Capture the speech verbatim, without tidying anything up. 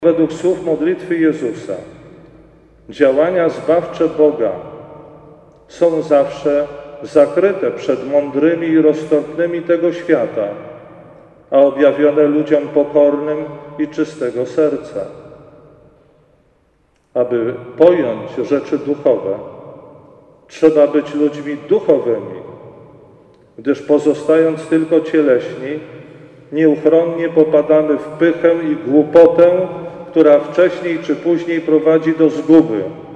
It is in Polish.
Według słów modlitwy Jezusa, działania zbawcze Boga są zawsze zakryte przed mądrymi i roztropnymi tego świata, a objawione ludziom pokornym i czystego serca. Aby pojąć rzeczy duchowe, trzeba być ludźmi duchowymi, gdyż pozostając tylko cieleśni, nieuchronnie popadamy w pychę i głupotę, która wcześniej czy później prowadzi do zguby.